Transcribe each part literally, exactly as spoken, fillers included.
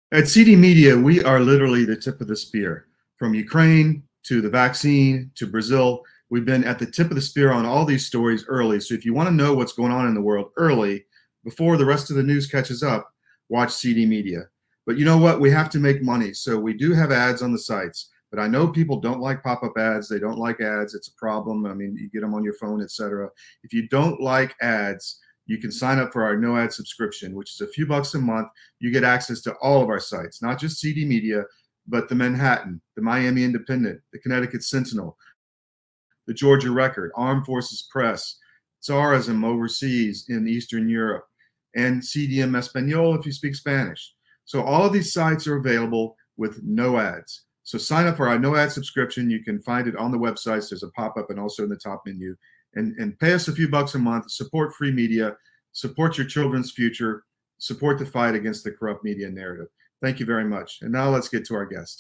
At C D Media, we are literally the tip of the spear. From Ukraine to the vaccine to Brazil, we've been at the tip of the spear on all these stories early. So if you want to know what's going on in the world early, before the rest of the news catches up, watch C D Media. But you know what? We have to make money. So we do have ads on the sites. But I know people don't like pop-up ads. They don't like ads. It's a problem. I mean, you get them on your phone, et cetera. If you don't like ads, you can sign up for our no ad subscription, which is a few bucks a month. You get access to all of our sites, not just C D Media, but the Manhattan, the Miami Independent, the Connecticut Sentinel, the Georgia Record, Armed Forces Press, Tsarism overseas in Eastern Europe, and C D M Espanol if you speak Spanish. So all of these sites are available with no ads. So sign up for our no ad subscription. You can find it on the websites. There's a pop-up and also in the top menu. And, and pay us a few bucks a month, support free media, support your children's future, support the fight against the corrupt media narrative. Thank you very much. And now let's get to our guest.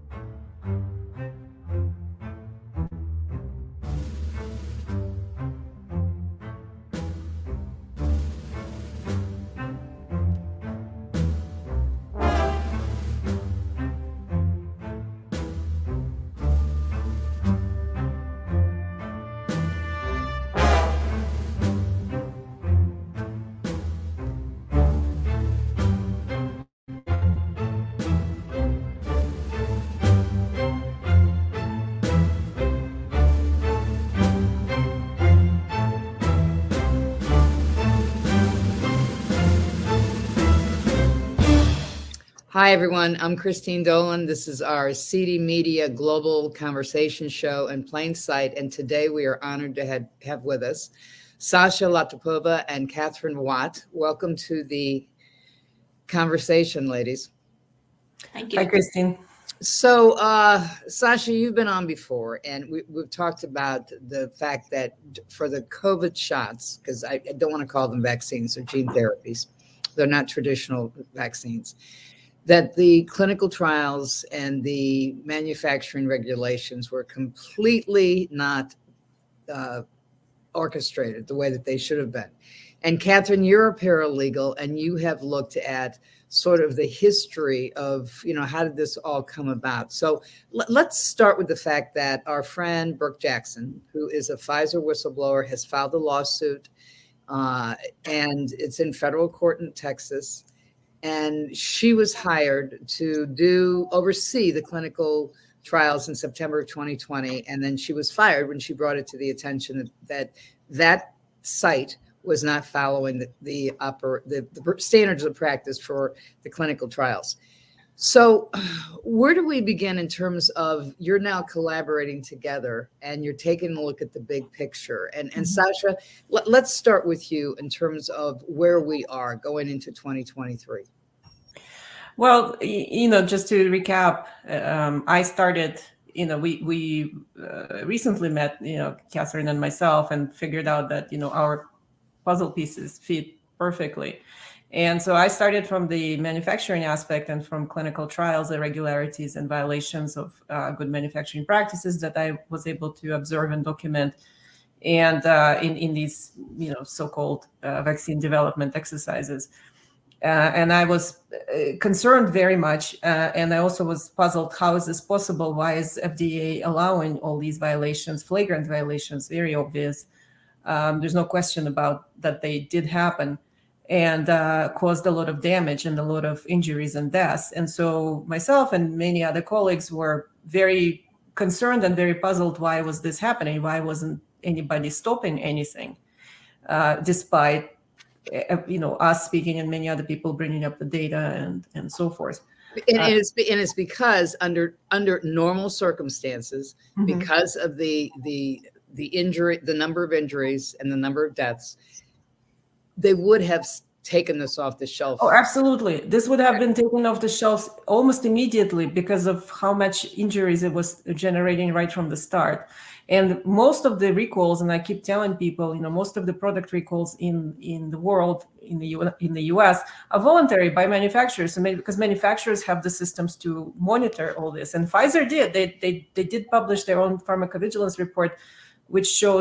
Hi, everyone. I'm Christine Dolan. This is our C D Media Global Conversation Show in plain sight. And today we are honored to have, have with us Sasha Latypova and Catherine Watt. Welcome to the conversation, ladies. Thank you. Hi, Christine. So, uh, Sasha, you've been on before, and we, we've talked about the fact that for the COVID shots, because I, I don't want to call them vaccines or gene therapies, they're not traditional vaccines, that the clinical trials and the manufacturing regulations were completely not uh, orchestrated the way that they should have been. And Catherine, you're a paralegal, and you have looked at sort of the history of, you know, how did this all come about? So l- let's start with the fact that our friend Brooke Jackson, who is a Pfizer whistleblower, has filed a lawsuit, uh, and it's in federal court in Texas. And she was hired to do oversee the clinical trials in September of twenty twenty. And then she was fired when she brought it to the attention that that, that site was not following the the, oper, the the standards of practice for the clinical trials. So where do we begin in terms of you're now collaborating together and you're taking a look at the big picture? And, and mm-hmm. Sasha, let, let's start with you in terms of where we are going into twenty twenty-three. Well, you know, just to recap, um, I started, you know, we we uh, recently met, you know, Catherine and myself and figured out that, you know, our puzzle pieces fit perfectly. And so I started from the manufacturing aspect and from clinical trials, irregularities and violations of uh, good manufacturing practices that I was able to observe and document. And uh, in, in these, you know, so-called uh, vaccine development exercises. Uh, and I was uh, concerned very much. Uh, and I also was puzzled, how is this possible? Why is F D A allowing all these violations, flagrant violations, very obvious? Um, there's no question about that they did happen and uh, caused a lot of damage and a lot of injuries and deaths. And so myself and many other colleagues were very concerned and very puzzled. Why was this happening? Why wasn't anybody stopping anything, uh, despite you know, us speaking and many other people bringing up the data and, and so forth. And, uh, and, it's, and it's because under under normal circumstances, mm-hmm. because of the the the injury, the number of injuries and the number of deaths, they would have taken this off the shelf. Oh, absolutely. This would have been taken off the shelves almost immediately because of how much injuries it was generating right from the start. And most of the recalls, and I keep telling people, you know, most of the product recalls in, in the world, in the U, in the U S, are voluntary by manufacturers. So maybe because manufacturers have the systems to monitor all this. And Pfizer did. They they they did publish their own pharmacovigilance report, which showed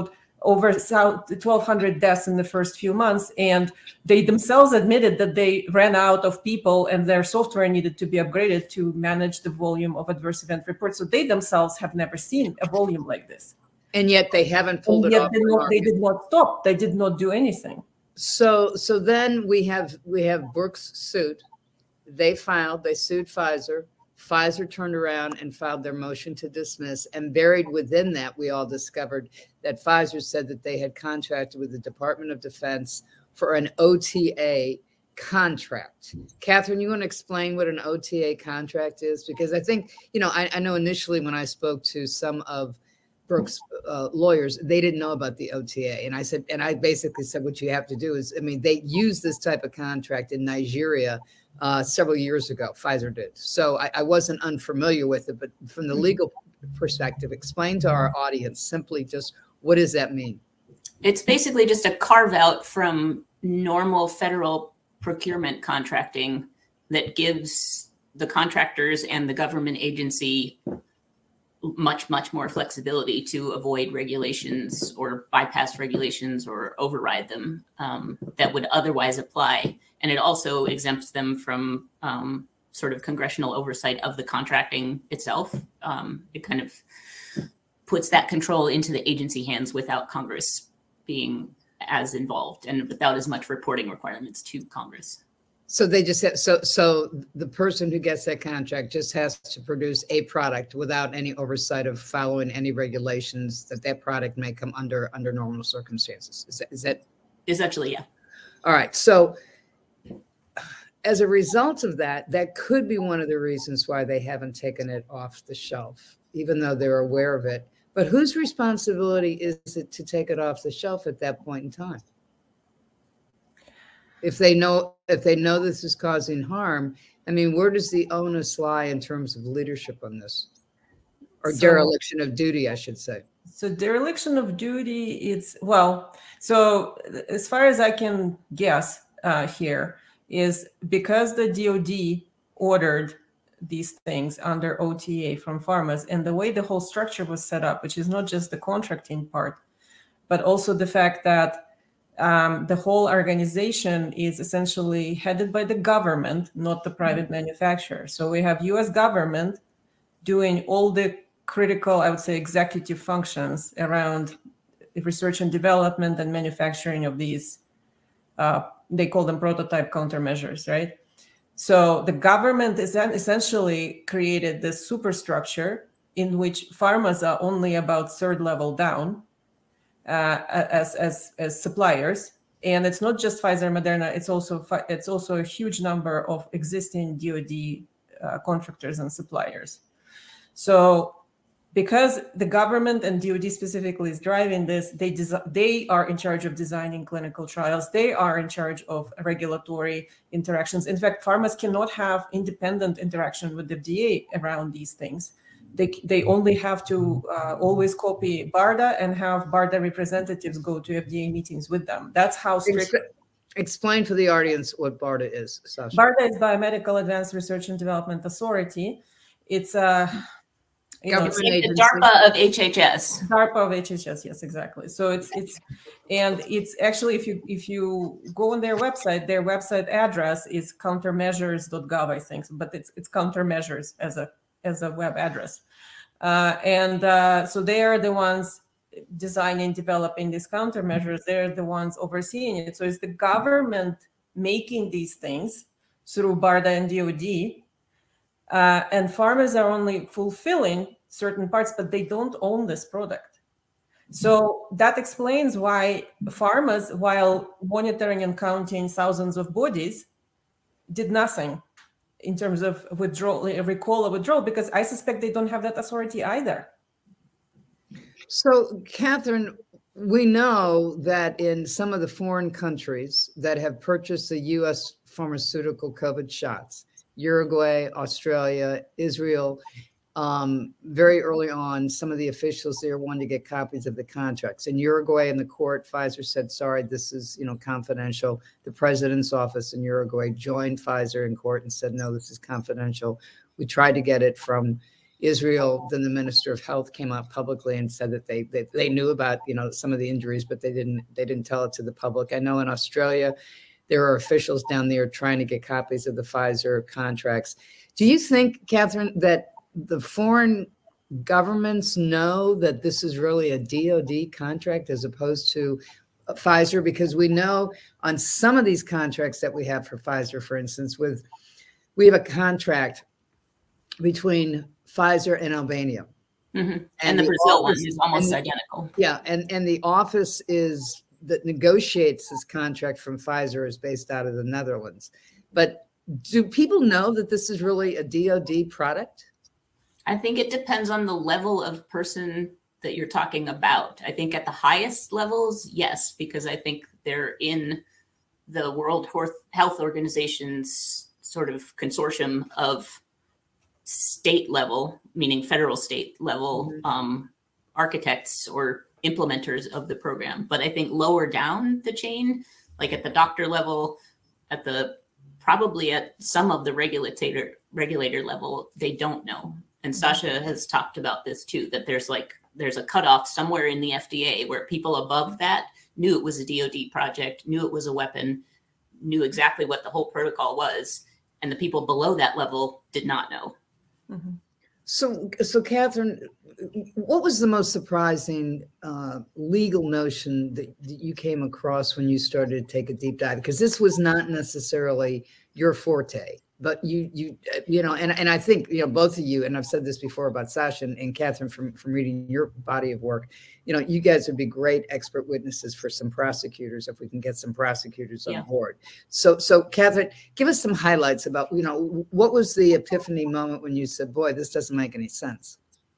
over twelve hundred deaths in the first few months. And they themselves admitted that they ran out of people and their software needed to be upgraded to manage the volume of adverse event reports. So they themselves have never seen a volume like this. And yet they haven't pulled and it yet off. They, not, they did not stop. They did not do anything. So so then we have we have Brooks' suit. They filed, they sued Pfizer. Pfizer turned around and filed their motion to dismiss, and buried within that, we all discovered that Pfizer said that they had contracted with the Department of Defense for an O T A contract. Catherine, you want to explain what an O T A contract is? Because I think, you know, I, I know initially when I spoke to some of Brooks' uh, lawyers, they didn't know about the O T A. And I said, and I basically said, what you have to do is, I mean, they used this type of contract in Nigeria Uh, several years ago. Pfizer did. So I, I wasn't unfamiliar with it, but from the legal perspective, explain to our audience simply just what does that mean? It's basically just a carve out from normal federal procurement contracting that gives the contractors and the government agency much, much more flexibility to avoid regulations or bypass regulations or override them um, that would otherwise apply. And it also exempts them from um, sort of congressional oversight of the contracting itself. Um, it kind of puts that control into the agency hands without Congress being as involved and without as much reporting requirements to Congress. So they just have, so so the person who gets that contract just has to produce a product without any oversight of following any regulations that that product may come under under normal circumstances. Is that, is that essentially? Yeah. All right. So as a result of that, that could be one of the reasons why they haven't taken it off the shelf, even though they're aware of it. But whose responsibility is it to take it off the shelf at that point in time? If they know, if they know this is causing harm, I mean, where does the onus lie in terms of leadership on this? Or so, dereliction of duty, I should say. So dereliction of duty, it's, well, so as far as I can guess uh, here, is because the D O D ordered these things under O T A from pharmas, and the way the whole structure was set up, which is not just the contracting part, but also the fact that um, the whole organization is essentially headed by the government, not the private manufacturer. So we have U S government doing all the critical, I would say, executive functions around research and development and manufacturing of these uh, they call them prototype countermeasures, right? So the government is essentially created this superstructure in which pharmas are only about third level down uh, as, as, as suppliers. And it's not just Pfizer, Moderna, it's also, it's also a huge number of existing D O D uh, contractors and suppliers. So because the government and D O D specifically is driving this, they desi- they are in charge of designing clinical trials. They are in charge of regulatory interactions. In fact, pharmas cannot have independent interaction with the F D A around these things. They they only have to uh, always copy BARDA and have BARDA representatives go to F D A meetings with them. That's how strict. Explain for the audience what BARDA is, Sasha. BARDA is Biomedical Advanced Research and Development Authority. It's a You know, it's like the DARPA of H H S. DARPA of H H S, yes, exactly. So it's it's and it's actually if you if you go on their website, their website address is countermeasures dot gov, I think, but it's it's countermeasures as a as a web address, uh, and uh, so they are the ones designing, developing these countermeasures. They're the ones overseeing it. So it's the government making these things through BARDA and D O D. Uh, and pharmas are only fulfilling certain parts, but they don't own this product. So that explains why pharmas, while monitoring and counting thousands of bodies, did nothing in terms of withdrawal, recall or withdrawal, because I suspect they don't have that authority either. So, Catherine, we know that in some of the foreign countries that have purchased the U S pharmaceutical COVID shots, Uruguay, Australia, Israel, um, very early on, some of the officials there wanted to get copies of the contracts. In Uruguay, in the court, Pfizer said, sorry, this is, you know, confidential. The president's office in Uruguay joined Pfizer in court and said, no, this is confidential. We tried to get it from Israel, then the Minister of Health came out publicly and said that they, they they knew about, you know, some of the injuries, but they didn't they didn't tell it to the public. I know in Australia, there are officials down there trying to get copies of the Pfizer contracts. Do you think, Catherine, that the foreign governments know that this is really a D O D contract as opposed to Pfizer? Because we know on some of these contracts that we have for Pfizer, for instance, with we have a contract between Pfizer and Albania. Mm-hmm. And, and the, the Brazil office, one is almost the, identical. Yeah, and, and the office is that negotiates this contract from Pfizer is based out of the Netherlands. But do people know that this is really a D O D product? I think it depends on the level of person that you're talking about. I think at the highest levels, yes, because I think they're in the World Health Organization's sort of consortium of state level, meaning federal state level mm-hmm. um, architects or implementers of the program. But I think lower down the chain, like at the doctor level, at the probably at some of the regulator regulator level, they don't know. And Sasha has talked about this too, that there's like, there's a cutoff somewhere in the F D A where people above that knew it was a D O D project, knew it was a weapon, knew exactly what the whole protocol was. And the people below that level did not know. Mm-hmm. So, so Catherine, what was the most surprising uh, legal notion that, that you came across when you started to take a deep dive? Because this was not necessarily your forte, but you, you, you know, and, and I think, you know, both of you, and I've said this before about Sasha and, and Catherine from, from reading your body of work, you know, you guys would be great expert witnesses for some prosecutors if we can get some prosecutors on yeah. board. So, so Catherine, give us some highlights about, you know, what was the epiphany moment when you said, boy, this doesn't make any sense?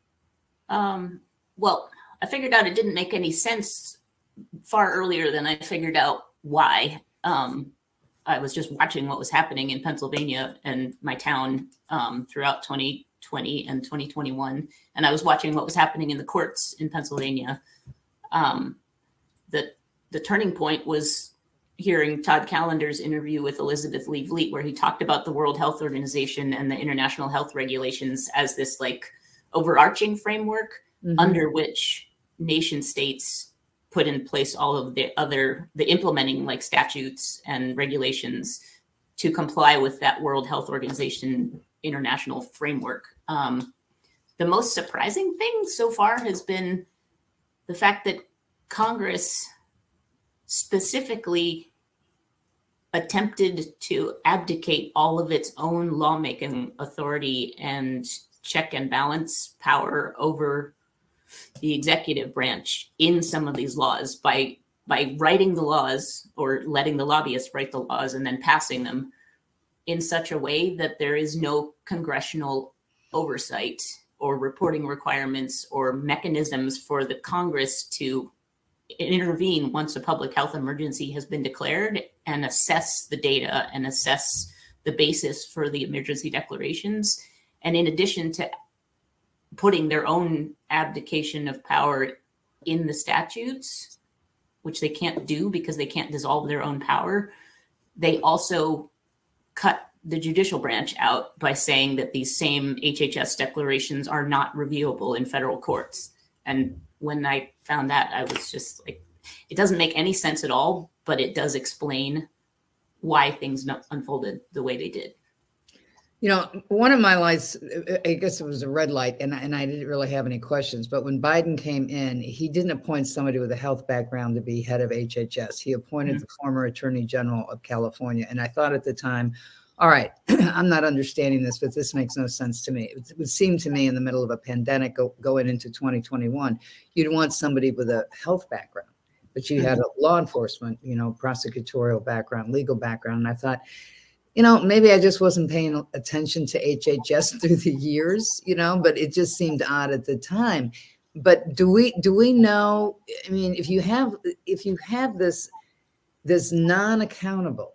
Um, well, I figured out it didn't make any sense far earlier than I figured out why. Um, I was just watching what was happening in Pennsylvania and my town um, throughout twenty twenty and twenty twenty-one. And I was watching what was happening in the courts in Pennsylvania. Um, the, the turning point was hearing Todd Callender's interview with Elizabeth Lee Vliet, where he talked about the World Health Organization and the international health regulations as this like overarching framework mm-hmm. under which nation states put in place all of the other, the implementing like statutes and regulations to comply with that World Health Organization international framework. Um, the most surprising thing so far has been the fact that Congress specifically attempted to abdicate all of its own lawmaking authority and check and balance power over the executive branch in some of these laws by by writing the laws or letting the lobbyists write the laws and then passing them in such a way that there is no congressional oversight or reporting requirements or mechanisms for the Congress to intervene once a public health emergency has been declared and assess the data and assess the basis for the emergency declarations. And in addition to putting their own abdication of power in the statutes, which they can't do because they can't dissolve their own power, they also cut the judicial branch out by saying that these same H H S declarations are not reviewable in federal courts. And when I found that, I was just like, it doesn't make any sense at all, but it does explain why things not unfolded the way they did. You know, one of my lights, I guess it was a red light, and, and I didn't really have any questions. But when Biden came in, he didn't appoint somebody with a health background to be head of H H S. He appointed mm-hmm. the former Attorney General of California. And I thought at the time, all right, I'm not understanding this, but this makes no sense to me. It would seem to me in the middle of a pandemic go, going into twenty twenty-one, you'd want somebody with a health background, but you had a law enforcement, you know, prosecutorial background, legal background. And I thought, you know, maybe I just wasn't paying attention to H H S through the years, you know, but it just seemed odd at the time. But do we do we know? I mean, if you have if you have this this non-accountable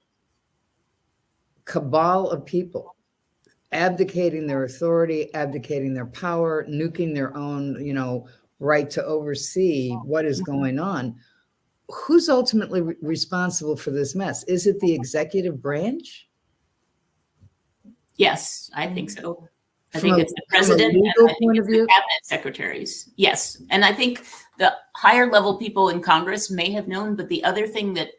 cabal of people abdicating their authority, abdicating their power, nuking their own, you know, right to oversee what is going on, who's ultimately re- responsible for this mess? Is it the executive branch? Yes, I think so. I From think a- it's the from a president and legal I think point it's of view? the cabinet secretaries. Yes. And I think the higher level people in Congress may have known, but the other thing that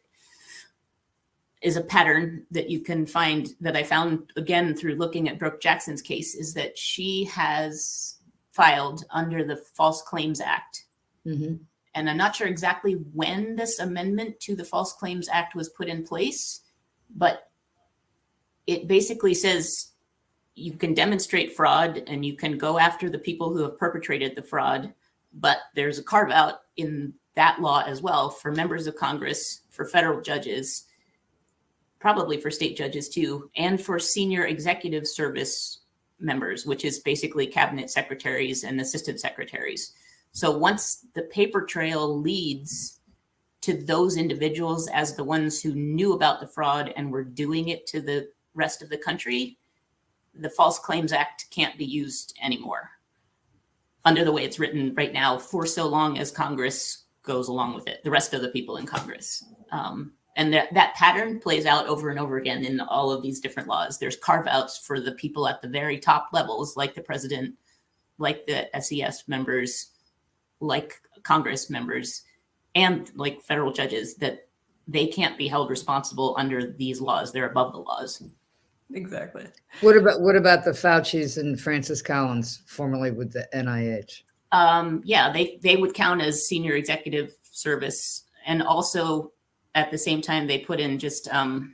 is a pattern that you can find that I found again through looking at Brooke Jackson's case is that she has filed under the False Claims Act. Mhm. And I'm not sure exactly when this amendment to the False Claims Act was put in place, but it basically says you can demonstrate fraud and you can go after the people who have perpetrated the fraud, but there's a carve out in that law as well for members of Congress, for federal judges, probably for state judges too, and for senior executive service members, which is basically cabinet secretaries and assistant secretaries. So once the paper trail leads to those individuals as the ones who knew about the fraud and were doing it to the rest of the country, the False Claims Act can't be used anymore under the way it's written right now for so long as Congress goes along with it, the rest of the people in Congress. Um, and that, that pattern plays out over and over again in all of these different laws. There's carve outs for the people at the very top levels, like the president, like the S E S members, like Congress members, and like federal judges, that they can't be held responsible under these laws. They're above the laws. Exactly. What about what about the Faucis and Francis Collins, formerly with the N I H? Um, yeah, they, they would count as senior executive service. And also at the same time, they put in just um,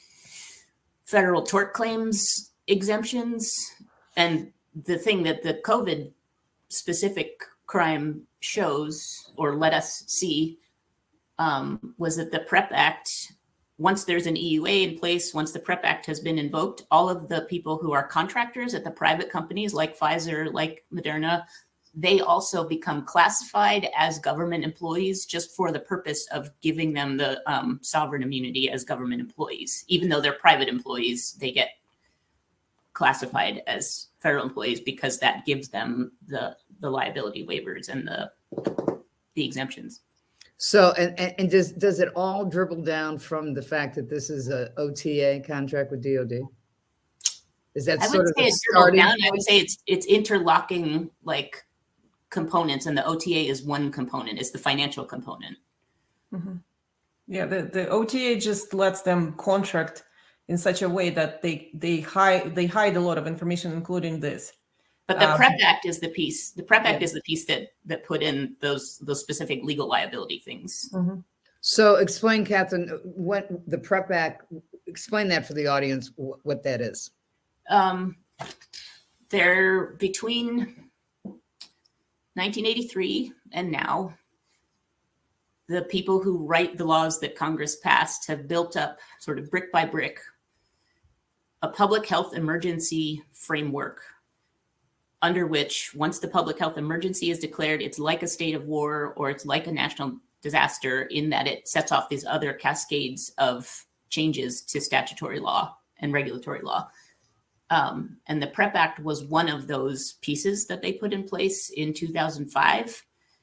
federal tort claims exemptions. And the thing that the COVID specific crime shows or let us see um, was that the PrEP Act, once there's an E U A in place, once the PrEP Act has been invoked, all of the people who are contractors at the private companies like Pfizer, like Moderna, they also become classified as government employees just for the purpose of giving them the um, sovereign immunity as government employees. Even though they're private employees, they get classified as federal employees because that gives them the, the liability waivers and the, the exemptions. So, and, and, and does, does it all dribble down from the fact that this is a O T A contract with D O D? Is that I sort would of say the it's dribbled starting down. I point? would say it's it's interlocking like components, and the O T A is one component. It's the financial component. Mm-hmm. Yeah, the, the O T A just lets them contract in such a way that they they hide they hide a lot of information, including this. But the Um, PrEP Act is the piece. The PrEP Act yeah. is the piece that that put in those those specific legal liability things. Mm-hmm. So explain, Catherine, what the PrEP Act, explain that for the audience, wh- what that is. Um, they're between nineteen eighty-three and now. The people who write the laws that Congress passed have built up sort of brick by brick a public health emergency framework under which once the public health emergency is declared, it's like a state of war or it's like a national disaster in that it sets off these other cascades of changes to statutory law and regulatory law. Um, and the PrEP Act was one of those pieces that they put in place in two thousand five.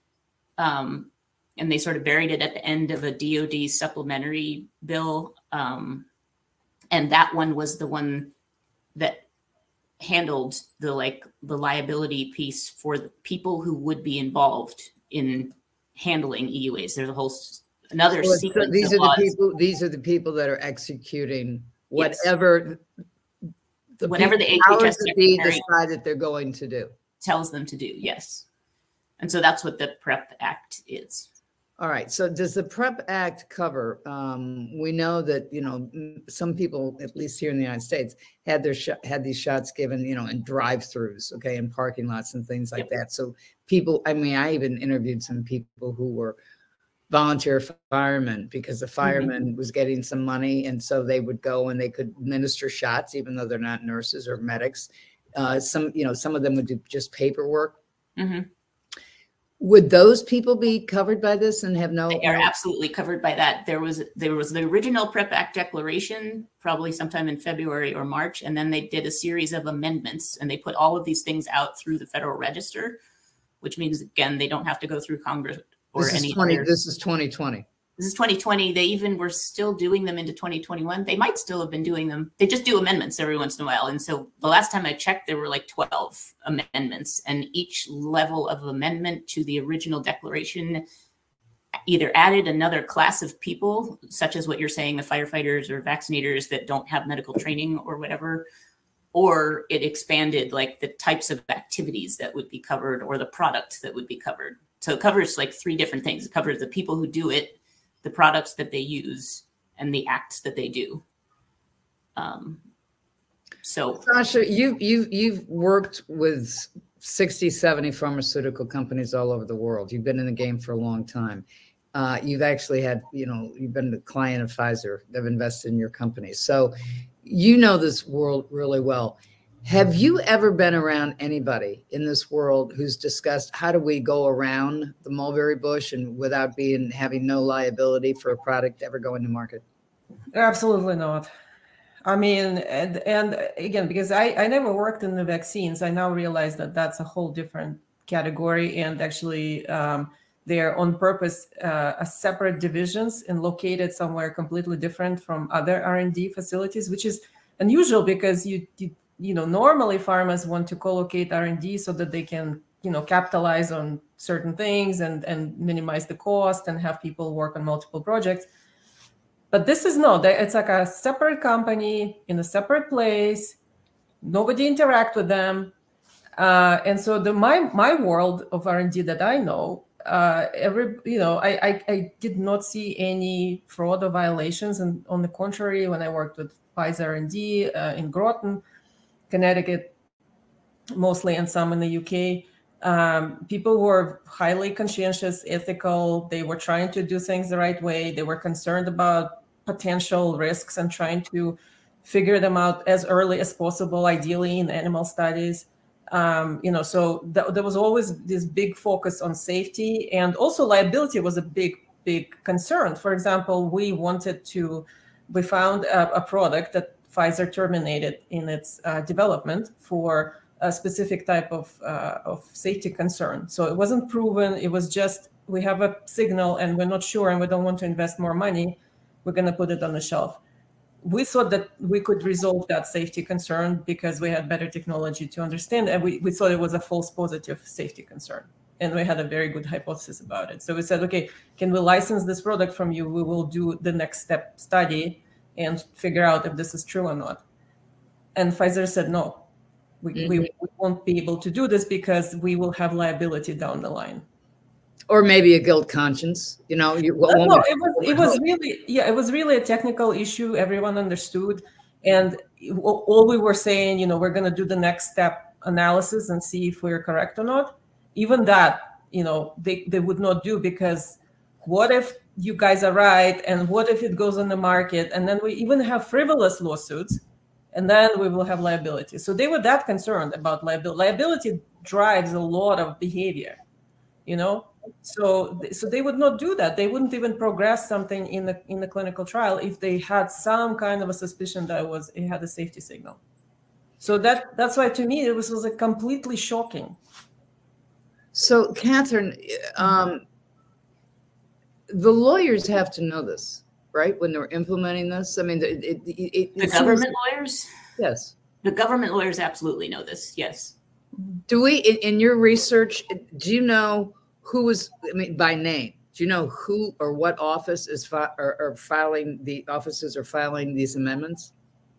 Um, and they sort of buried it at the end of a D O D supplementary bill. Um, and that one was the one that handled the like the liability piece for the people who would be involved in handling E U As. There's a whole s- another So it's- sequence these of are the laws. people, these are the people that are executing Yes. whatever the Whatever the people- powers H H S that be secretary decide that they're going to do. tells them to do. Yes. And so that's what the PrEP Act is. All right. So does the PrEP Act cover? Um, we know that you know m- some people, at least here in the United States, had their sh- had these shots given, you know, in drive-throughs, okay, in parking lots and things like Yep. that. So people, I mean, I even interviewed some people who were volunteer firemen because the fireman was getting some money, and so they would go and they could administer shots, even though they're not nurses or medics. Uh, some, you know, some of them would do just paperwork. hmm Would those people be covered by this and have no? They are absolutely covered by that. There was there was the original PrEP Act declaration, probably sometime in February or March, and then they did a series of amendments, and they put all of these things out through the Federal Register, which means again they don't have to go through Congress or This is any twenty. other. This is twenty twenty. this is twenty twenty. They even were still doing them into twenty twenty-one. They might still have been doing them. They just do amendments every once in a while. And so the last time I checked, there were like twelve amendments, and each level of amendment to the original declaration either added another class of people, such as what you're saying, the firefighters or vaccinators that don't have medical training or whatever, or it expanded like the types of activities that would be covered or the products that would be covered. So it covers like three different things. It covers the people who do it, the products that they use, and the acts that they do. Um, so Sasha, you, you, you've worked with sixty, seventy pharmaceutical companies all over the world. You've been in the game for a long time. Uh, you've actually had, you know, you've been the client of Pfizer. They've invested in your company. So you know this world really well. Have you ever been around anybody in this world who's discussed how do we go around the mulberry bush and without being having no liability for a product ever going to market? Absolutely not. I mean, and, and again, because I, I never worked in the vaccines, I now realize that that's a whole different category. And actually, um, they're on purpose uh, as separate divisions and located somewhere completely different from other R and D facilities, which is unusual because you, you you know, normally pharmas want to co-locate R and D so that they can, you know, capitalize on certain things and, and minimize the cost and have people work on multiple projects. But this is not, it's like a separate company in a separate place. Nobody interact with them. Uh, and so the my my world of R and D that I know, uh, every, you know, I, I, I did not see any fraud or violations. And on the contrary, when I worked with Pfizer R and D uh, in Groton, Connecticut, mostly, and some in the U K. Um, people were highly conscientious, ethical. They were trying to do things the right way. They were concerned about potential risks and trying to figure them out as early as possible, ideally in animal studies. Um, you know, so th- there was always this big focus on safety, and also liability was a big, big concern. For example, we wanted to, we found a, a product that Pfizer terminated in its uh, development for a specific type of uh, of safety concern. So it wasn't proven. It was just, we have a signal and we're not sure and we don't want to invest more money. We're going to put it on the shelf. We thought that we could resolve that safety concern because we had better technology to understand. And we, we thought it was a false positive safety concern. And we had a very good hypothesis about it. So we said, okay, can we license this product from you? We will do the next step study and figure out if this is true or not. And Pfizer said, no, we, mm-hmm. we, we won't be able to do this because we will have liability down the line. Or maybe a guilt conscience, you know. You, well, no, it was, it was really, yeah, it was really a technical issue. Everyone understood. And all we were saying, you know, we're going to do the next step analysis and see if we're correct or not. Even that, you know, they, they would not do, because what if you guys are right, and what if it goes on the market, and then we even have frivolous lawsuits, and then we will have liability. So they were that concerned about liability. Liability drives a lot of behavior, you know. So so they would not do that. They wouldn't even progress something in the in the clinical trial if they had some kind of a suspicion that it was it had a safety signal. So that that's why, to me, it was, was a completely shocking. So Catherine, um, the lawyers have to know this, right? When they're implementing this, I mean, it, it, it, the government lawyers. Yes, the government lawyers absolutely know this. Yes. Do we, in, in your research, do you know who was? I mean, by name, do you know who or what office is fi- or, or filing the offices are filing these amendments?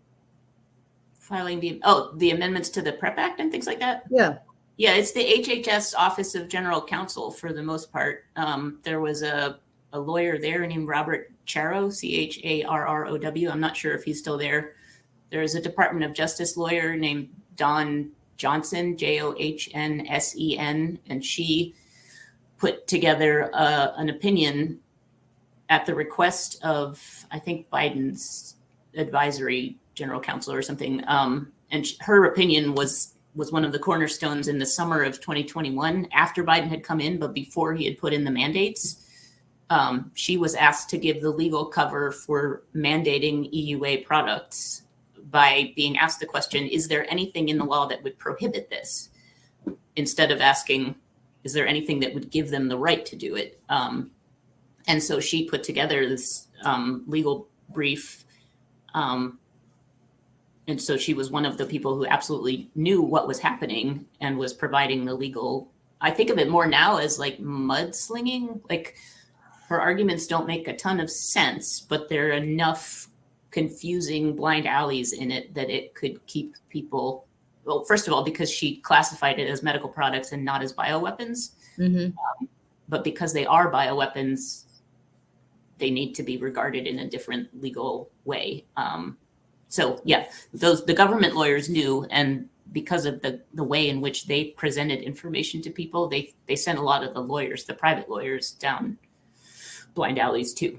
Filing the oh the amendments to the PrEP Act and things like that. Yeah. Yeah, it's the H H S Office of General Counsel for the most part. Um, there was a, a lawyer there named Robert Charrow, C H A R R O W. I'm not sure if he's still there. There's a Department of Justice lawyer named Dawn Johnson, J O H N S E N, and she put together uh, an opinion at the request of, I think, Biden's advisory general counsel or something. Um, and her opinion was was one of the cornerstones in the summer of twenty twenty-one, after Biden had come in, but before he had put in the mandates. Um, she was asked to give the legal cover for mandating E U A products by being asked the question, is there anything in the law that would prohibit this? Instead of asking, is there anything that would give them the right to do it? Um, And so she put together this um, legal brief. Um, and so she was one of the people who absolutely knew what was happening and was providing the legal. I think of it more now as like mudslinging. Like her arguments don't make a ton of sense, but there are enough confusing blind alleys in it that it could keep people. Well, first of all, because she classified it as medical products and not as bioweapons. Mm-hmm. Um, but because they are bioweapons, they need to be regarded in a different legal way. Um, so yeah, those the government lawyers knew, and because of the, the way in which they presented information to people, they they sent a lot of the lawyers, the private lawyers, down blind alleys too.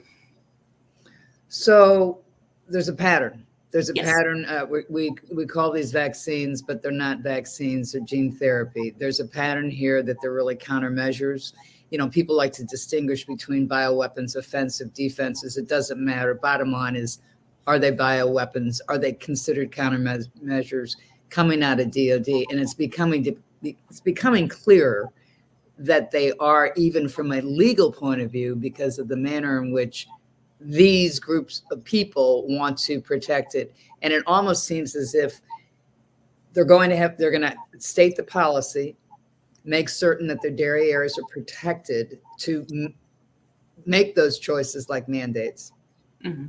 So there's a pattern. There's a Yes. pattern. Uh, we, we we call these vaccines, but they're not vaccines. They're gene therapy. There's a pattern here that they're really countermeasures. You know, people like to distinguish between bioweapons, offensive, defenses. It doesn't matter. Bottom line is, are they bioweapons? Are they considered countermeasures coming out of D O D? And it's becoming it's becoming clearer that they are, even from a legal point of view, because of the manner in which these groups of people want to protect it. And it almost seems as if they're going to have, they're going to state the policy, make certain that their dairy areas are protected to m- make those choices like mandates. Mm-hmm.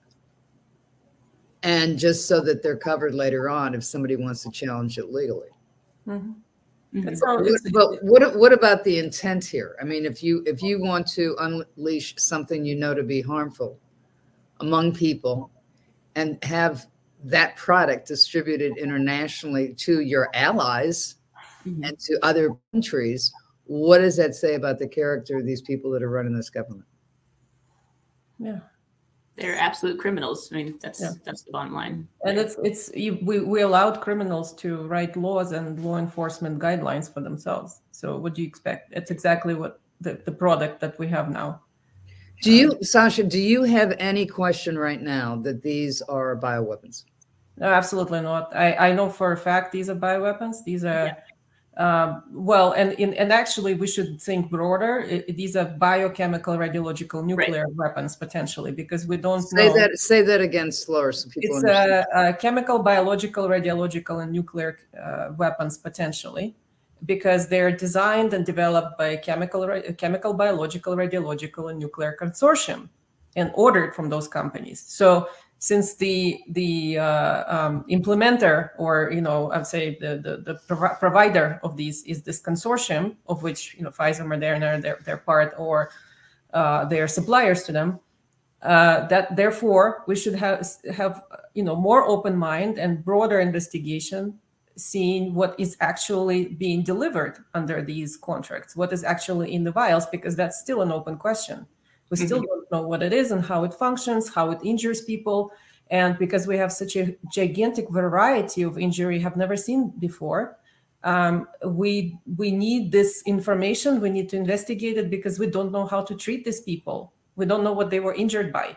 And just so that they're covered later on if somebody wants to challenge it legally. Mhm. Mm-hmm. That's how What, it's- but what what about the intent here? I mean, if you if you want to unleash something you know to be harmful among people and have that product distributed internationally to your allies Mm-hmm. and to other countries, what does that say about the character of these people that are running this government? Yeah. They're absolute criminals. I mean, that's Yeah. that's the bottom line. And it's it's you- we we allowed criminals to write laws and law enforcement guidelines for themselves. So what do you expect? It's exactly what the, the product that we have now. Do you, Sasha, do you have any question right now that these are bioweapons? No, absolutely not. I, I know for a fact these are bioweapons. These are, um, well, and in, and actually we should think broader. It, these are biochemical, radiological, nuclear weapons potentially, because we don't Say know. that say that again slower so people It's understand. uh, uh, chemical, biological, radiological, and nuclear uh, weapons potentially, because they're designed and developed by a chemical, ra- chemical, biological, radiological, and nuclear consortium, and ordered from those companies. So, since the the uh, um, implementer, or you know, I'd say the the, the prov- provider of these is this consortium, of which you know Pfizer, Moderna, they're they're part, or uh, they're suppliers to them. Uh, that therefore we should have have you know more open mind and broader investigation, seeing what is actually being delivered under these contracts, what is actually in the vials, because that's still an open question. We still Mhm. don't know what it is and how it functions, how it injures people, and because we have such a gigantic variety of injury have never seen before. Um, we we need this information. We need to investigate it because we don't know how to treat these people. We don't know what they were injured by.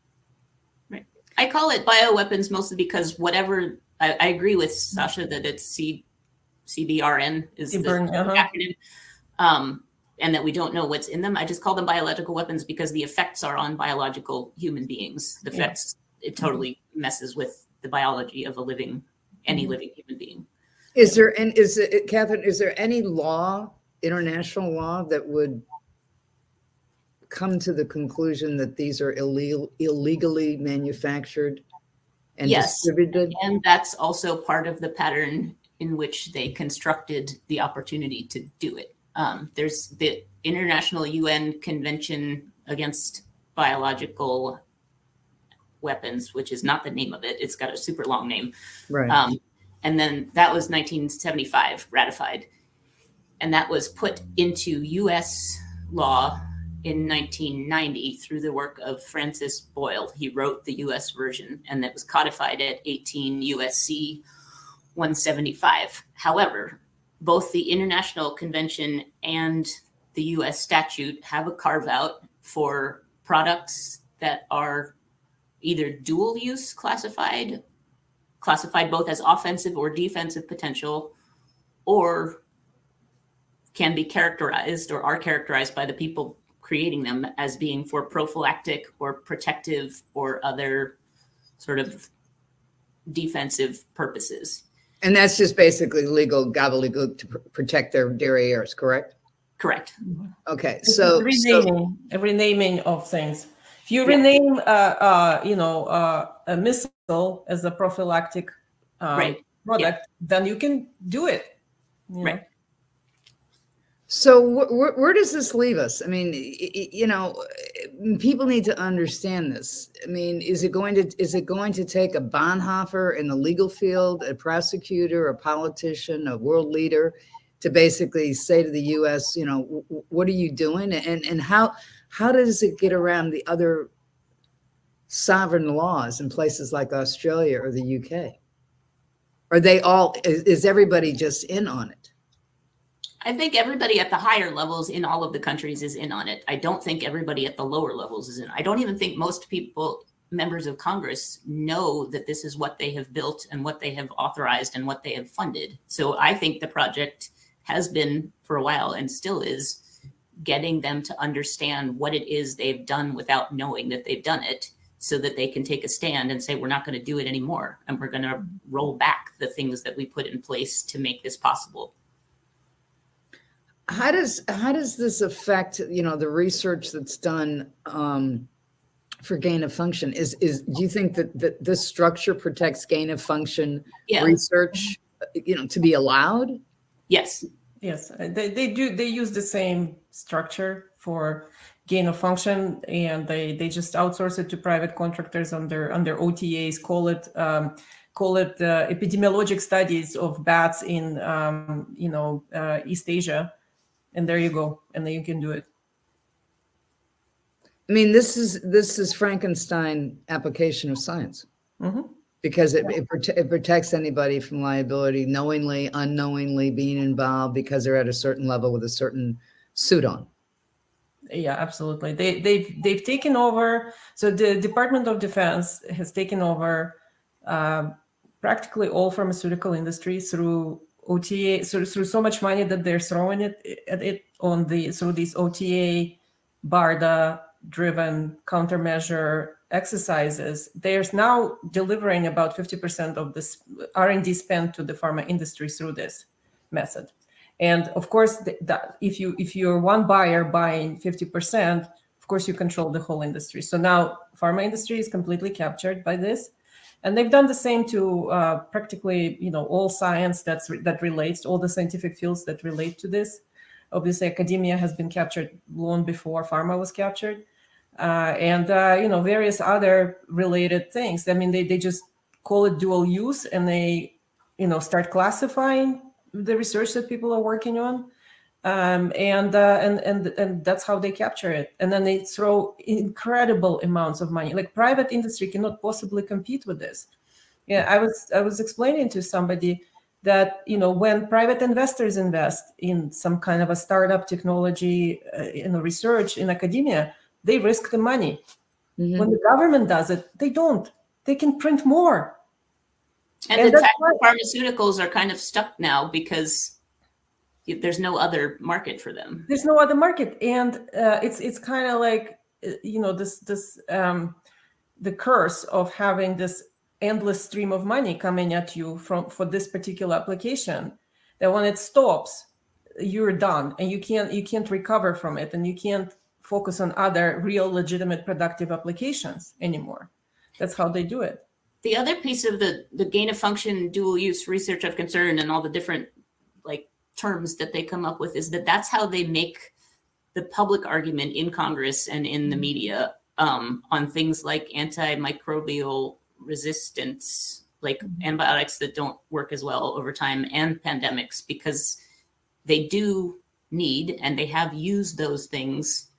I call it bioweapons mostly because whatever I, I agree with Sasha that it's C, CBRN is the CBRN, uh-huh. acronym, um, and that we don't know what's in them. I just call them biological weapons because the effects are on biological human beings. The Yeah. effects, it totally messes with the biology of a living, any Mhm. living human being. Is there and is it, Catherine, is there any law, international law, that would come to the conclusion that these are illegal, illegally manufactured and Yes. distributed? And that's also part of the pattern in which they constructed the opportunity to do it. Um, there's the International U N Convention Against Biological Weapons, which is not the name of it. It's got a super long name. Right. Um, and then that was nineteen seventy-five ratified. And that was put into U S law in nineteen ninety through the work of Francis Boyle. He wrote the U S version, and that was codified at eighteen U S C one seventy-five. However, both the International Convention and the U S statute have a carve out for products that are either dual use classified, classified both as offensive or defensive potential, or can be characterized or are characterized by the people creating them as being for prophylactic or protective or other sort of defensive purposes. And that's just basically legal gobbledygook to pr- protect their derrieres, correct? Correct. Okay, It's so, renaming, so renaming of things. If you Yeah. rename, uh, uh, you know, uh, a missile as a prophylactic um, Right. product, then you can do it. you know. Right. So wh- wh- where does this leave us? I mean, y- y- you know, people need to understand this. I mean, is it going to is it going to take a Bonhoeffer in the legal field, a prosecutor, a politician, a world leader, to basically say to the U S, you know, w- w- what are you doing, and and how how does it get around the other sovereign laws in places like Australia or the U K? Are they all? Is, is everybody just in on it? I think everybody at the higher levels in all of the countries is in on it. I don't think everybody at the lower levels is in. I don't even think most people, members of Congress, know that this is what they have built and what they have authorized and what they have funded. So I think the project has been for a while and still is getting them to understand what it is they've done without knowing that they've done it, so that they can take a stand and say, we're not going to do it anymore. And we're going to roll back the things that we put in place to make this possible. How does how does this affect, you know, the research that's done um, for gain of function? Is is do you think that, that this structure protects gain of function Yeah. research, you know, to be allowed? Yes. Yes, uh, they, they do. They use the same structure for gain of function, and they, they just outsource it to private contractors under under O T As. Call it um, call it uh, epidemiologic studies of bats in um, you know uh, East Asia, and there you go, and then you can do it. I mean, this is this is Frankenstein application of science. Mm-hmm. Because it, it, prote- it protects anybody from liability, knowingly, unknowingly being involved because they're at a certain level with a certain suit on. Yeah, absolutely. They they've they've taken over. So the Department of Defense has taken over uh, practically all pharmaceutical industry through O T A, so through so much money that they're throwing it at it on the through these O T A, BARDA driven countermeasure exercises. There's now delivering about fifty percent of this R and D spent to the pharma industry through this method. And of course, th- that if you if you're one buyer buying fifty percent, of course you control the whole industry. So now pharma industry is completely captured by this, and they've done the same to uh, practically you know all science that's re- that relates all the scientific fields that relate to this. Obviously, academia has been captured long before pharma was captured, uh, and uh, you know various other related things. I mean, they they just call it dual use, and they you know start classifying the research that people are working on, um, and uh, and and and that's how they capture it. And then they throw incredible amounts of money. Like private industry cannot possibly compete with this. Yeah, I was I was explaining to somebody that you know when private investors invest in some kind of a startup technology, uh, in a research in academia, they risk the money. Mhm. When the government does it, they don't. They can print more. And, And in that's fact, why- pharmaceuticals are kind of stuck now because there's no other market for them. There's no other market, and uh, it's it's kind of like uh, you know this this um, the curse of having this endless stream of money coming at you from for this particular application. That when it stops, you're done, and you can't you can't recover from it, and you can't focus on other real, legitimate, productive applications anymore. That's how they do it. The other piece of the, the gain of function dual use research of concern and all the different like terms that they come up with is that that's how they make the public argument in Congress and in the media um, on things like antimicrobial resistance, like antibiotics that don't work as well over time, and pandemics, because they do need and they have used those things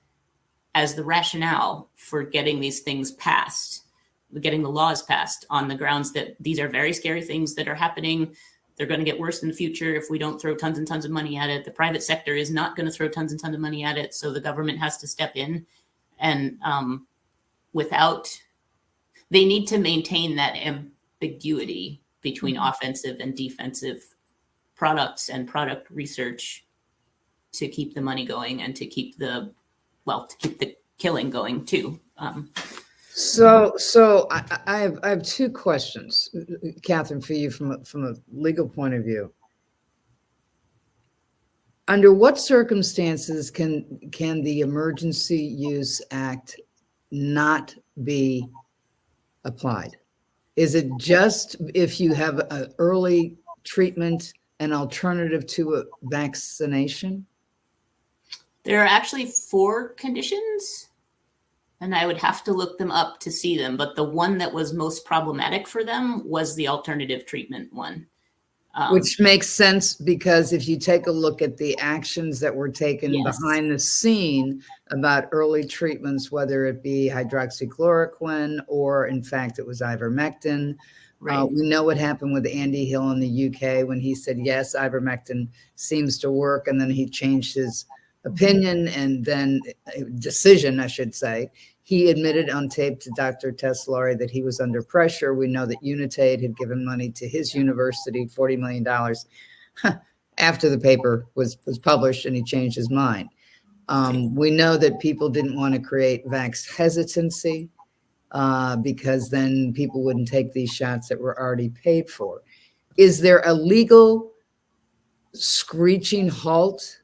as the rationale for getting these things passed, getting the laws passed on the grounds that these are very scary things that are happening. They're going to get worse in the future if we don't throw tons and tons of money at it. The private sector is not going to throw tons and tons of money at it. So the government has to step in. And um, without, they need to maintain that ambiguity between mm-hmm. offensive and defensive products and product research to keep the money going and to keep the well, to keep the killing going too. Um, So, so I, I have I have two questions, Catherine, for you from a, from a legal point of view. Under what circumstances can can the Emergency Use Act not be applied? Is it just if you have an early treatment, an alternative to a vaccination? There are actually four conditions, and I would have to look them up to see them. But the one that was most problematic for them was the alternative treatment one. Um, Which makes sense because if you take a look at the actions that were taken Yes. behind the scene about early treatments, whether it be hydroxychloroquine or in fact it was ivermectin. right. Uh, we know what happened with Andy Hill in the U K when he said, yes, ivermectin seems to work. And then he changed his opinion and then decision, I should say. He admitted on tape to Doctor Teslari that he was under pressure. We know that Unitate had given money to his university, forty million dollars, after the paper was, was published and he changed his mind. Um, we know that people didn't want to create vax hesitancy uh, because then people wouldn't take these shots that were already paid for. Is there a legal screeching halt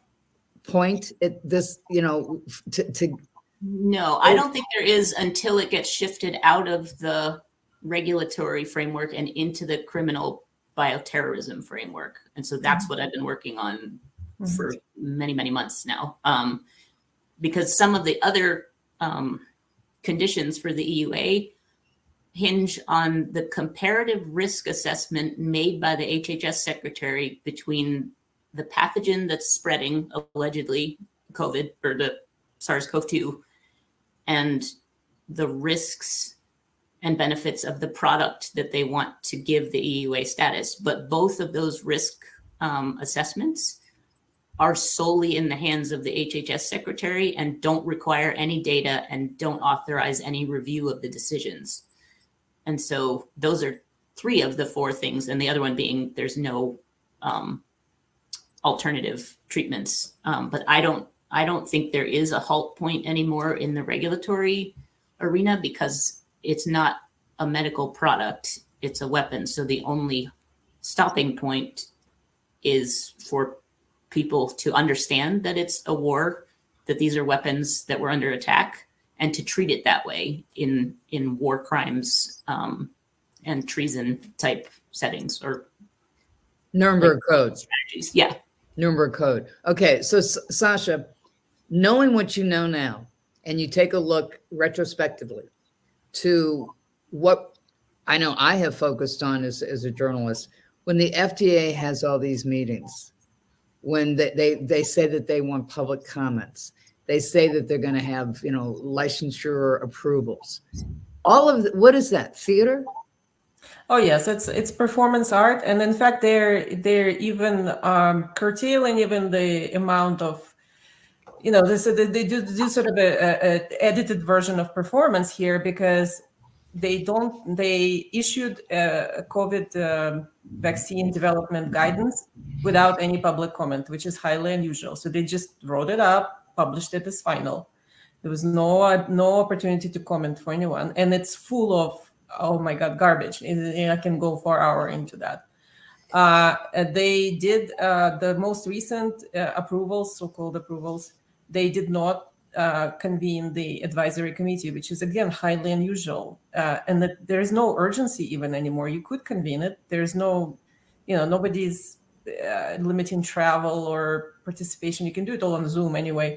point at this, you know, to, to No, I don't think there is until it gets shifted out of the regulatory framework and into the criminal bioterrorism framework. And so that's what I've been working on for many, many months now. Um, because some of the other um, conditions for the E U A hinge on the comparative risk assessment made by the H H S secretary between the pathogen that's spreading, allegedly COVID or the SARS CoV two, and the risks and benefits of the product that they want to give the E U A status. But both of those risk um, assessments are solely in the hands of the H H S secretary and don't require any data and don't authorize any review of the decisions. And so those are three of the four things. And the other one being there's no um, alternative treatments. Um, but I don't I don't think there is a halt point anymore in the regulatory arena because it's not a medical product, it's a weapon. So the only stopping point is for people to understand that it's a war, that these are weapons that were under attack, and to treat it that way in, in war crimes um, and treason type settings or Nuremberg like, codes. strategies. Yeah. Nuremberg Code. Okay, so S- Sasha, knowing what you know now, and you take a look retrospectively to what I know I have focused on as, as a journalist, when the F D A has all these meetings, when they, they, they say that they want public comments, they say that they're going to have, you know, licensure approvals. All of the, what is that, theater? Oh yes, it's it's performance art, and in fact, they're they're even um, curtailing even the amount of, you know, this they, they do, do sort of a, a edited version of performance here because they don't they issued a, a COVID uh, vaccine development guidance without any public comment, which is highly unusual. So they just wrote it up, published it as final. There was no uh, no opportunity to comment for anyone, and it's full of, oh my God, garbage. I can go for an hour into that. Uh, they did uh, the most recent uh, approvals, so-called approvals. They did not uh, convene the advisory committee, which is, again, highly unusual. Uh, and that there is no urgency even anymore. You could convene it. There's no, you know, nobody's uh, limiting travel or participation. You can do it all on Zoom anyway.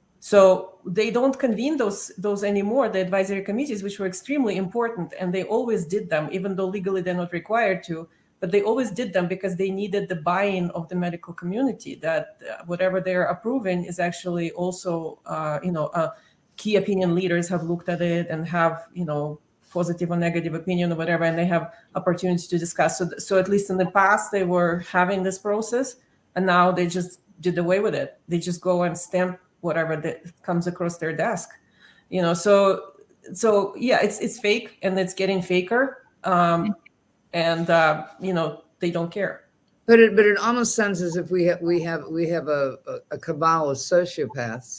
So they don't convene those those anymore, the advisory committees, which were extremely important, and they always did them, even though legally they're not required to, but they always did them because they needed the buy-in of the medical community that uh, whatever they're approving is actually also, uh, you know, uh, key opinion leaders have looked at it and have, you know, positive or negative opinion or whatever, and they have opportunity to discuss. So, so at least in the past, they were having this process, and now they just did away with it. They just go and stamp whatever that comes across their desk, you know. So, so yeah, it's it's fake, and it's getting faker, um, and uh, you know, they don't care. But it but it almost sounds as if we have we have we have a, a, a cabal of sociopaths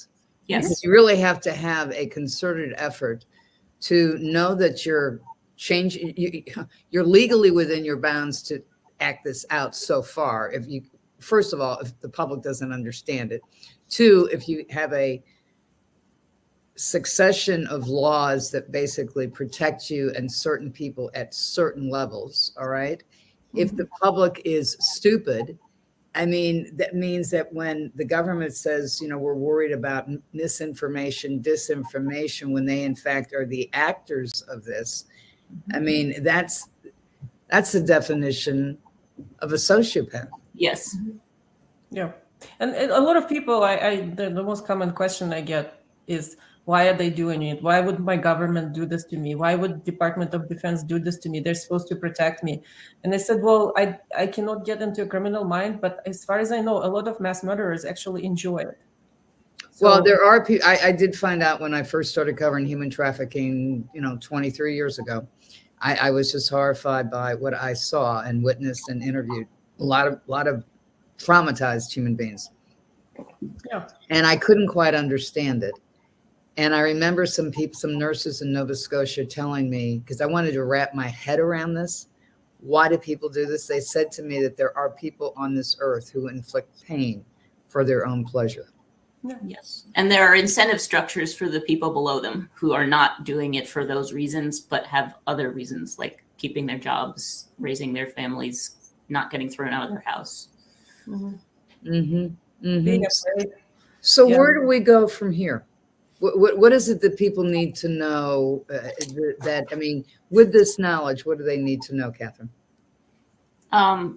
Yes. You really have to have a concerted effort to know that you're changing, you, you're legally within your bounds to act this out so far. If you, first of all, if the public doesn't understand it. Two, if you have a succession of laws that basically protect you and certain people at certain levels, all right? Mm-hmm. If the public is stupid, I mean, that means that when the government says, you know, we're worried about misinformation, disinformation, when they in fact are the actors of this, I mean, that's that's the definition of a sociopath. Yes. Yeah. And, and a lot of people, I, I the, the most common question I get is, why are they doing it? Why would my government do this to me? Why would Department of Defense do this to me? They're supposed to protect me. And I said, well, I, I cannot get into a criminal mind, but as far as I know, a lot of mass murderers actually enjoy it. So, well, there are people, I, I did find out when I first started covering human trafficking, you know, twenty-three years ago, I, I was just horrified by what I saw and witnessed and interviewed. A lot of, lot of traumatized human beings. Yeah. And I couldn't quite understand it. And I remember some people, some nurses in Nova Scotia telling me, because I wanted to wrap my head around this, why do people do this? They said to me that there are people on this earth who inflict pain for their own pleasure. Yes. And there are incentive structures for the people below them who are not doing it for those reasons, but have other reasons, like keeping their jobs, raising their families, not getting thrown out of their house. Mm-hmm. Mm-hmm. Mm-hmm. Being afraid. So Yeah. where do we go from here? What, what, what is it that people need to know uh, that, I mean, with this knowledge, what do they need to know, Catherine? Um,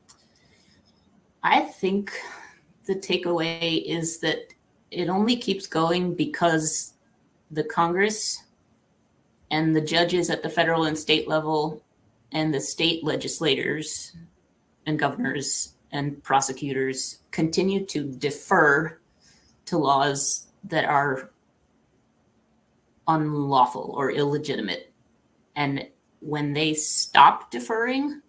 I think the takeaway is that it only keeps going because the Congress and the judges at the federal and state level and the state legislators and governors and prosecutors continue to defer to laws that are unlawful or illegitimate. And when they stop deferring,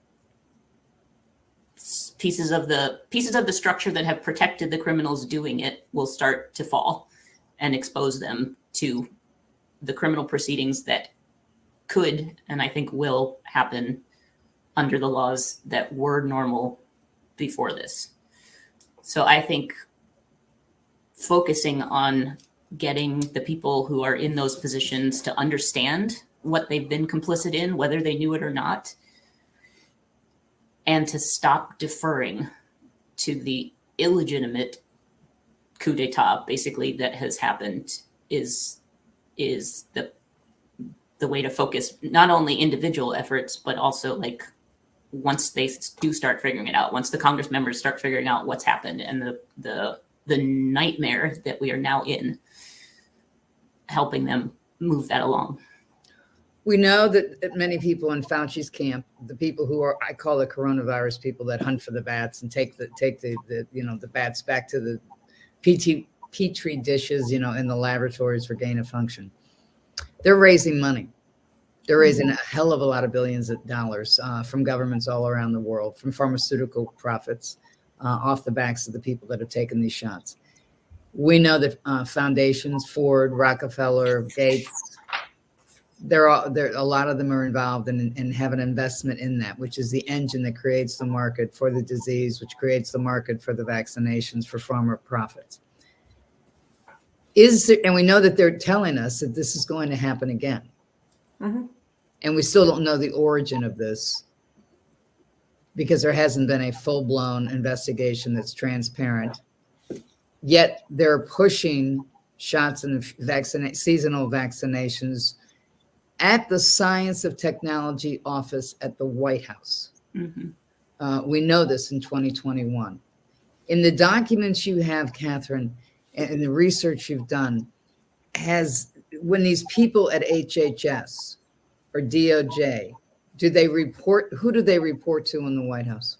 pieces of the pieces of the structure that have protected the criminals doing it will start to fall and expose them to the criminal proceedings that could, and I think will, happen under the laws that were normal before this. So I think focusing on getting the people who are in those positions to understand what they've been complicit in, whether they knew it or not, and to stop deferring to the illegitimate coup d'etat, basically, that has happened is is the the way to focus not only individual efforts, but also like once they do start figuring it out, once the Congress members start figuring out what's happened and the the the nightmare that we are now in, helping them move that along. We know that many people in Fauci's camp, the people who are, I call the coronavirus people that hunt for the bats and take the take the, the you know the bats back to the P T, petri dishes, you know, in the laboratories for gain of function. They're raising money. They're raising a hell of a lot of billions of dollars uh, from governments all around the world, from pharmaceutical profits uh, off the backs of the people that have taken these shots. We know that uh, foundations, Ford, Rockefeller, Gates, There are there a lot of them are involved and and have an investment in that, which is the engine that creates the market for the disease, which creates the market for the vaccinations for pharma profits. Is there, and we know that they're telling us that this is going to happen again. Mm-hmm. And we still don't know the origin of this because there hasn't been a full-blown investigation that's transparent. Yet they're pushing shots and vaccina- seasonal vaccinations at the Science of Technology office at the White House. Mm-hmm. Uh, we know this in twenty twenty-one. In the documents you have, Catherine, and the research you've done, has when these people at H H S or D O J, do they report, who do they report to in the White House?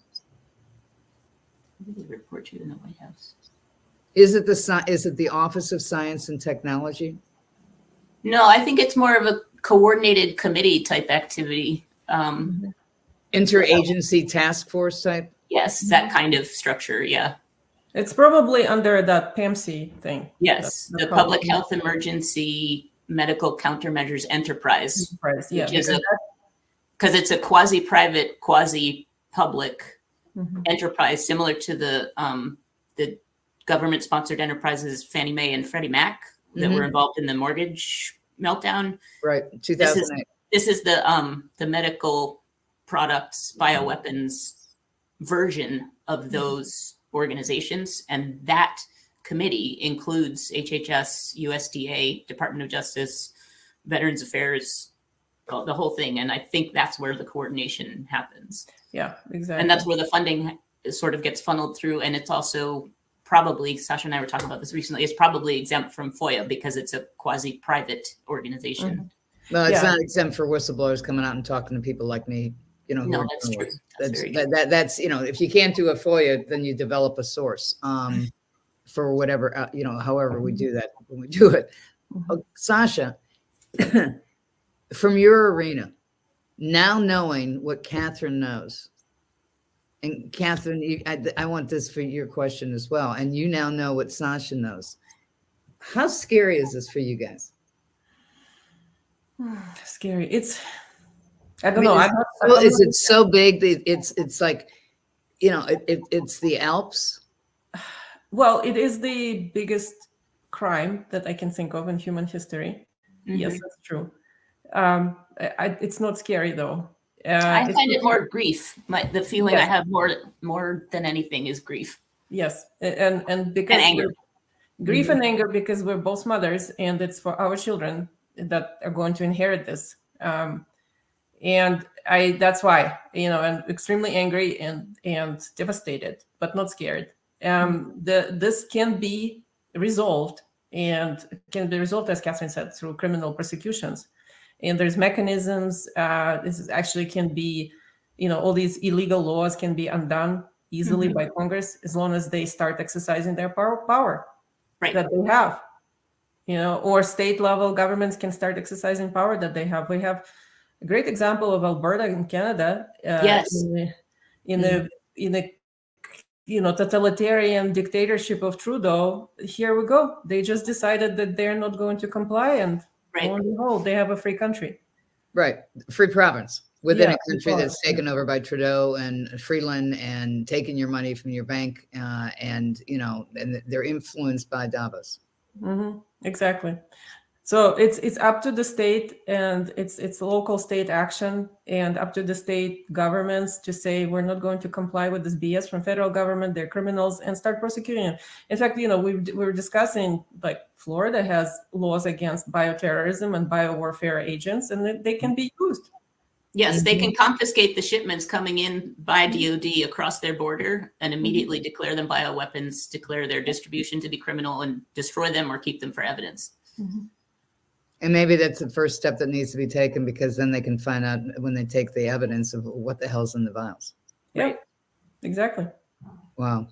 Who do they report to in the White House? Is it the is it the Office of Science and Technology? No, I think it's more of a coordinated committee type activity. Um, Interagency task force type? Yes, that kind of structure, yeah. It's probably under that P A M C thing. Yes, the, the, the Public Health Emergency Medical Countermeasures Enterprise. Enterprise, yeah, Which is a, because it's a quasi-private, quasi-public mm-hmm. enterprise, similar to the um, the government-sponsored enterprises Fannie Mae and Freddie Mac that mm-hmm. were involved in the mortgage meltdown. Right, two thousand eight. This is, this is the um, the medical products, bioweapons version of those organizations, and that committee includes H H S, U S D A, Department of Justice, Veterans Affairs, the whole thing. And I think that's where the coordination happens. Yeah, exactly. And that's where the funding sort of gets funneled through. And it's also probably, Sasha and I were talking about this recently, it's probably exempt from FOIA because it's a quasi-private organization. Mm-hmm. No, it's yeah. not exempt for whistleblowers coming out and talking to people like me. You know, no, that's true. That's, that's, that, that, that's, you know, if you can't do a FOIA, then you develop a source um, for whatever, uh, you know, however we do that when we do it. Oh, Sasha, from your arena, now knowing what Catherine knows, and Catherine, you, I, I want this for your question as well, and you now know what Sasha knows. How scary is this for you guys? Scary. It's, I don't I mean, know. Is, I'm not, well, is it so big that it's it's like, you know, it, it, it's the Alps? Well, it is the biggest crime that I can think of in human history. Mm-hmm. Yes, that's true. Um, I, it's not scary though. Uh, I find it more grief. My, the feeling yes. I have more more than anything is grief. Yes, and and because and anger, grief mm-hmm. and anger because we're both mothers, and it's for our children that are going to inherit this. Um, And I, that's why, you know, I'm extremely angry and, and devastated, but not scared. Um, the, this can be resolved and can be resolved, as Catherine said, through criminal prosecutions. And there's mechanisms, uh, this actually can be, you know, all these illegal laws can be undone easily mm-hmm. by Congress as long as they start exercising their power, power right. that they have, you know, or state level governments can start exercising power that they have. We have a great example of Alberta in Canada. Uh, yes. In the, in the mm. in the you know totalitarian dictatorship of Trudeau, here we go. They just decided that they're not going to comply, and right. lo and behold, they have a free country. Right, free province within yeah, a country that's taken over by Trudeau and Freeland and taking your money from your bank, uh, and you know, and they're influenced by Davos. Mm-hmm. Exactly. So it's it's up to the state, and it's it's local state action, and up to the state governments to say we're not going to comply with this B S from federal government. They're criminals, and start prosecuting them. In fact, you know, we we were discussing like Florida has laws against bioterrorism and biowarfare agents, and they, they can be used. Yes, mm-hmm. they can confiscate the shipments coming in by D O D across their border and immediately mm-hmm. declare them bioweapons, declare their distribution to be criminal, and destroy them or keep them for evidence. Mm-hmm. And maybe that's the first step that needs to be taken, because then they can find out when they take the evidence of what the hell's in the vials. Right. Exactly. Wow.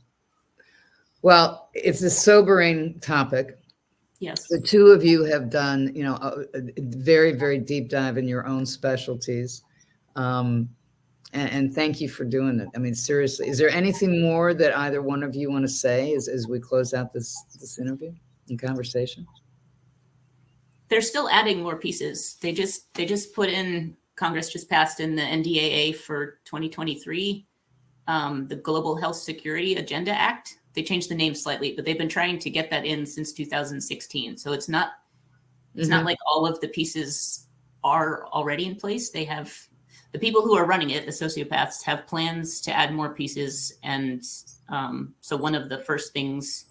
Well, it's a sobering topic. Yes. The two of you have done, you know, a, a very, very deep dive in your own specialties. Um, and, and thank you for doing it. I mean, seriously, is there anything more that either one of you want to say as, as we close out this, this interview and conversation? They're still adding more pieces. They just they just put in, Congress just passed in the N D A A for twenty twenty-three, um, the Global Health Security Agenda Act. They changed the name slightly, but they've been trying to get that in since two thousand sixteen. So it's not it's mm-hmm. not like all of the pieces are already in place. They have, the people who are running it, the sociopaths, have plans to add more pieces. And um, so one of the first things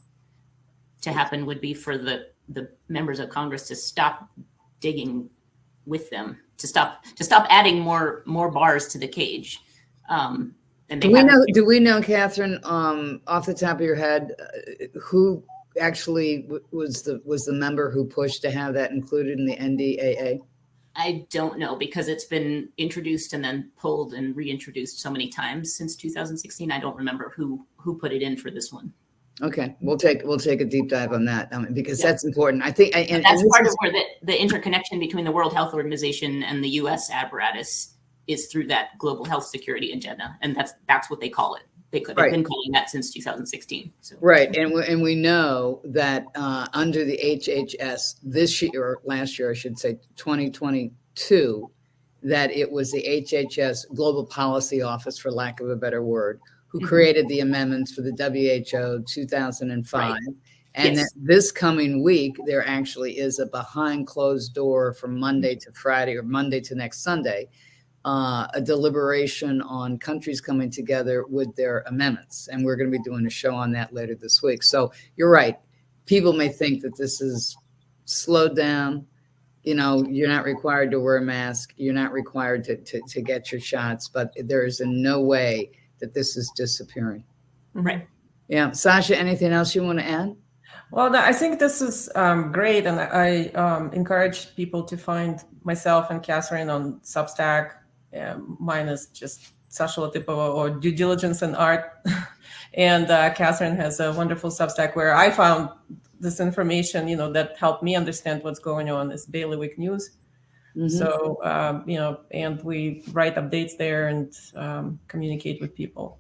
to happen would be for the the members of Congress to stop digging with them, to stop to stop adding more more bars to the cage. Um, and they do we know? Do we know, Catherine, um, off the top of your head, uh, who actually w- was the was the member who pushed to have that included in the N D A A? I don't know, because it's been introduced and then pulled and reintroduced so many times since two thousand sixteen. I don't remember who who put it in for this one. Okay, we'll take we'll take a deep dive on that um, because yeah. that's important. I think, and, that's and part is, of where the, the interconnection between the World Health Organization and the U S apparatus is through that global health security agenda, and that's that's what they call it. They could Right. have been calling that since two thousand sixteen. So. Right, and we, and we know that uh, under the H H S this year, or last year, I should say, twenty twenty-two, that it was the H H S Global Policy Office, for lack of a better word, who Mhm. created the amendments for the W H O two thousand five. Right. And Yes. that this coming week, there actually is a behind closed door from Monday to Friday, or Monday to next Sunday, uh, a deliberation on countries coming together with their amendments. And we're going to be doing a show on that later this week. So you're right. People may think that this is slowed down. You know, you're not required to wear a mask. You're not required to, to, to get your shots, but there is in no way that this is disappearing. Right. Yeah. Sasha, anything else you want to add? Well, I think this is um, great, and I um, encourage people to find myself and Catherine on Substack. Um, mine is just Sasha Latypova, or Due Diligence and Art. And uh, Catherine has a wonderful Substack where I found this information, you know, that helped me understand what's going on. Is Bailiwick News. Mhm. So, um, you know, and we write updates there and um, communicate with people.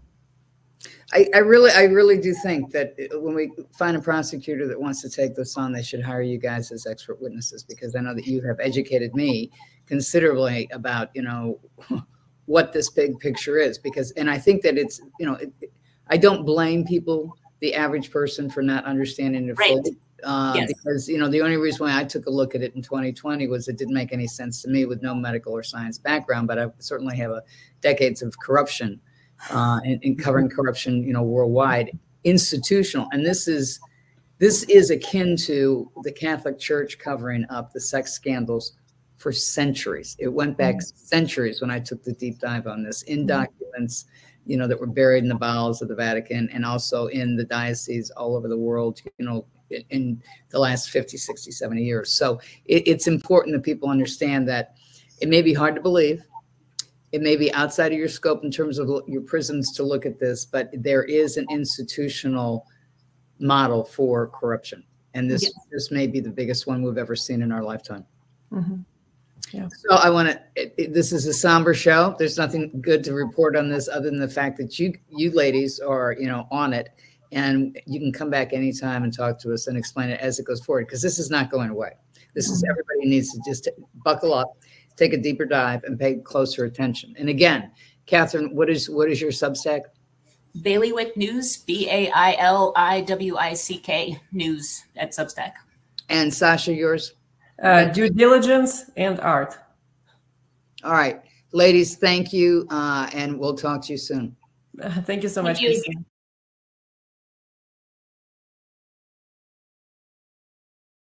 I, I really, I really do think that when we find a prosecutor that wants to take this on, they should hire you guys as expert witnesses, because I know that you have educated me considerably about, you know, what this big picture is. Because, and I think that it's, you know, it, I don't blame people, the average person, for not understanding it Right. fully. Uh, Yes. Because, you know, the only reason why I took a look at it in twenty twenty was it didn't make any sense to me with no medical or science background, but I certainly have a decades of corruption uh, and, and covering corruption, you know, worldwide, institutional. And this is, this is akin to the Catholic Church covering up the sex scandals for centuries. It went back Mhm. centuries when I took the deep dive on this, in Mhm. documents, you know, that were buried in the bowels of the Vatican, and also in the dioceses all over the world, you know, in, in the last fifty, sixty, seventy years. So it, it's important that people understand that it may be hard to believe. It may be outside of your scope in terms of your prisons to look at this, but there is an institutional model for corruption. And this, Yes. this may be the biggest one we've ever seen in our lifetime. Mhm. So I want to, this is a somber show. There's nothing good to report on this other than the fact that you, you ladies are, you know, on it, and you can come back anytime and talk to us and explain it as it goes forward, because this is not going away. This is, everybody needs to just buckle up, take a deeper dive, and pay closer attention. And again, Catherine, what is, what is your Substack? Bailiwick News, B A I L I W I C K News at Substack. And Sasha, yours? Uh, Due Diligence and Art. All right, ladies, thank you. Uh, and we'll talk to you soon. Thank you so Thank much, you. Christine.